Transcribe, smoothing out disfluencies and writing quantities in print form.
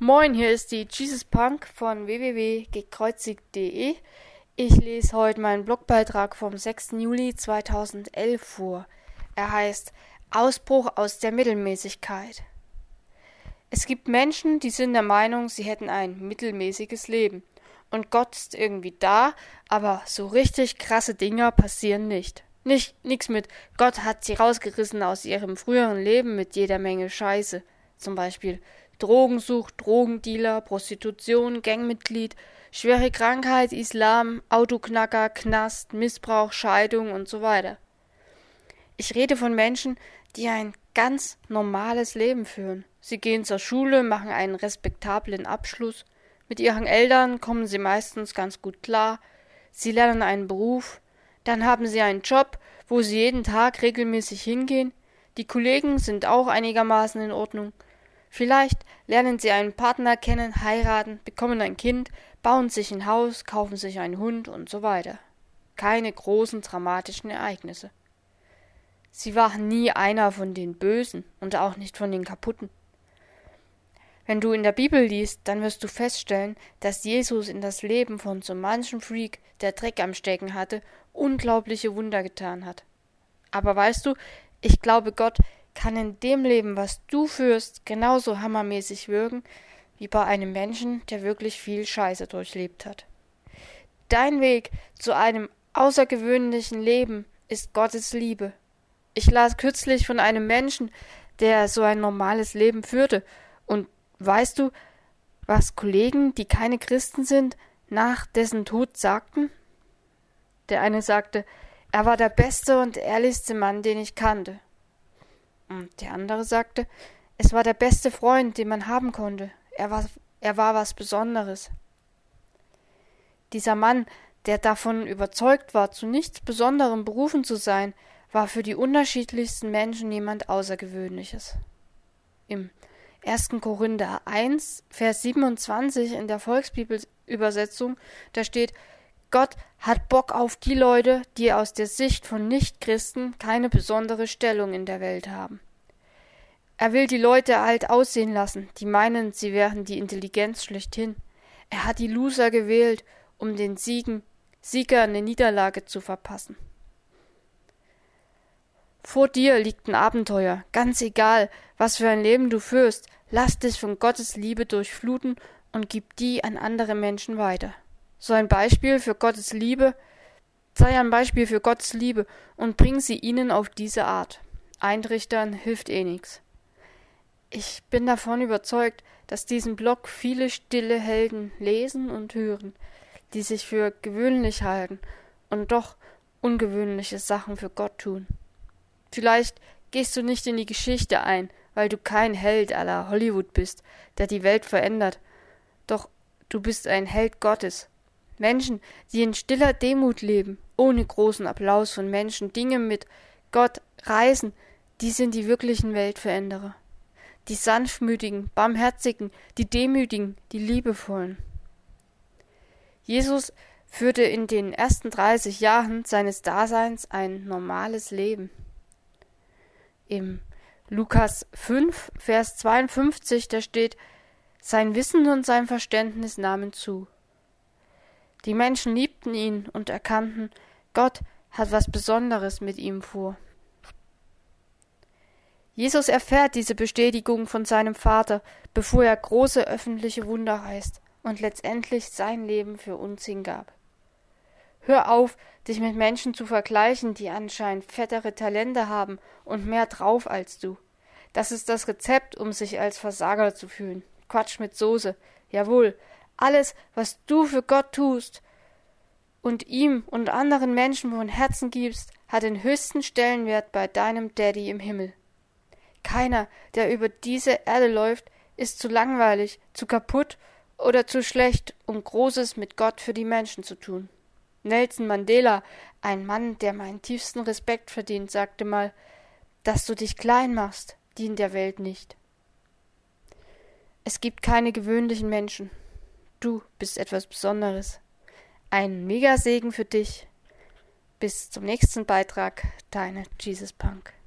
Moin, hier ist die Jesus Punk von www.gekreuzigt.de. Ich lese heute meinen Blogbeitrag vom 6. Juli 2011 vor. Er heißt Ausbruch aus der Mittelmäßigkeit. Es gibt Menschen, die sind der Meinung, sie hätten ein mittelmäßiges Leben. Und Gott ist irgendwie da, aber so richtig krasse Dinger passieren nicht. Nix mit Gott hat sie rausgerissen aus ihrem früheren Leben mit jeder Menge Scheiße. Zum Beispiel Drogensucht, Drogendealer, Prostitution, Gangmitglied, schwere Krankheit, Islam, Autoknacker, Knast, Missbrauch, Scheidung und so weiter. Ich rede von Menschen, die ein ganz normales Leben führen. Sie gehen zur Schule, machen einen respektablen Abschluss. Mit ihren Eltern kommen sie meistens ganz gut klar. Sie lernen einen Beruf. Dann haben sie einen Job, wo sie jeden Tag regelmäßig hingehen. Die Kollegen sind auch einigermaßen in Ordnung. Vielleicht lernen sie einen Partner kennen, heiraten, bekommen ein Kind, bauen sich ein Haus, kaufen sich einen Hund und so weiter. Keine großen dramatischen Ereignisse. Sie waren nie einer von den Bösen und auch nicht von den Kaputten. Wenn du in der Bibel liest, dann wirst du feststellen, dass Jesus in das Leben von so manchem Freak, der Dreck am Stecken hatte, unglaubliche Wunder getan hat. Aber weißt du, ich glaube, Gott kann in dem Leben, was du führst, genauso hammermäßig wirken, wie bei einem Menschen, der wirklich viel Scheiße durchlebt hat. Dein Weg zu einem außergewöhnlichen Leben ist Gottes Liebe. Ich las kürzlich von einem Menschen, der so ein normales Leben führte. Und weißt du, was Kollegen, die keine Christen sind, nach dessen Tod sagten? Der eine sagte, er war der beste und ehrlichste Mann, den ich kannte. Und der andere sagte, es war der beste Freund, den man haben konnte. Er war was Besonderes. Dieser Mann, der davon überzeugt war, zu nichts Besonderem berufen zu sein, war für die unterschiedlichsten Menschen jemand Außergewöhnliches. Im 1. Korinther 1, Vers 27 in der Volksbibelübersetzung, da steht, Gott hat Bock auf die Leute, die aus der Sicht von Nichtchristen keine besondere Stellung in der Welt haben. Er will die Leute alt aussehen lassen, die meinen, sie wären die Intelligenz schlechthin. Er hat die Loser gewählt, um den Sieger eine Niederlage zu verpassen. Vor dir liegt ein Abenteuer, ganz egal, was für ein Leben du führst, lass dich von Gottes Liebe durchfluten und gib die an andere Menschen weiter. Sei ein Beispiel für Gottes Liebe und bring sie ihnen auf diese Art. Eintrichtern hilft nichts. Ich bin davon überzeugt, dass diesen Blog viele stille Helden lesen und hören, die sich für gewöhnlich halten und doch ungewöhnliche Sachen für Gott tun. Vielleicht gehst du nicht in die Geschichte ein, weil du kein Held à la Hollywood bist, der die Welt verändert. Doch du bist ein Held Gottes. Menschen, die in stiller Demut leben, ohne großen Applaus von Menschen, Dinge mit Gott reißen, die sind die wirklichen Weltveränderer. Die sanftmütigen, barmherzigen, die demütigen, die liebevollen. Jesus führte in den ersten 30 Jahren seines Daseins ein normales Leben. Im Lukas 5, Vers 52, da steht, sein Wissen und sein Verständnis nahmen zu. Die Menschen liebten ihn und erkannten, Gott hat was Besonderes mit ihm vor. Jesus erfährt diese Bestätigung von seinem Vater, bevor er große öffentliche Wunder reißt und letztendlich sein Leben für uns hingab. Hör auf, dich mit Menschen zu vergleichen, die anscheinend fettere Talente haben und mehr drauf als du. Das ist das Rezept, um sich als Versager zu fühlen. Quatsch mit Soße. Jawohl, alles, was du für Gott tust und ihm und anderen Menschen von Herzen gibst, hat den höchsten Stellenwert bei deinem Daddy im Himmel. Keiner, der über diese Erde läuft, ist zu langweilig, zu kaputt oder zu schlecht, um Großes mit Gott für die Menschen zu tun. Nelson Mandela, ein Mann, der meinen tiefsten Respekt verdient, sagte mal, dass du dich klein machst, dient der Welt nicht. Es gibt keine gewöhnlichen Menschen. Du bist etwas Besonderes. Ein Megasegen für dich. Bis zum nächsten Beitrag, deine Jesus Punk.